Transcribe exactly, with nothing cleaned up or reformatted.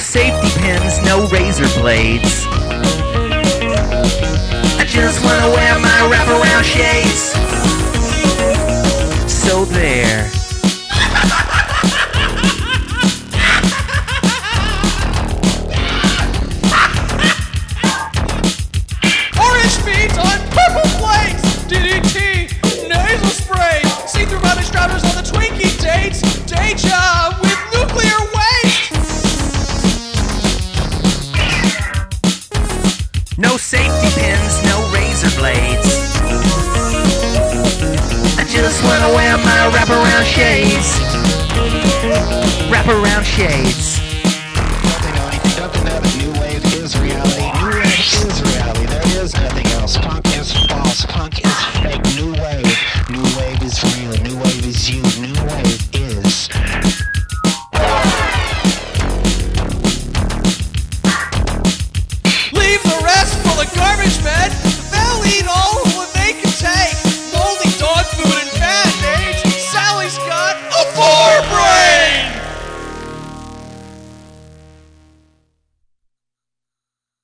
safety pins, no razor blades. I just wanna wear my wraparound shades. So there. Orange meat on purple flakes. D D T, nasal spray. See-through rubbish drowners on the Twinkie dates. Day job with nuclear waste. No safety pins, no razor blades. I just wanna wear my wraparound shades. Wraparound shades.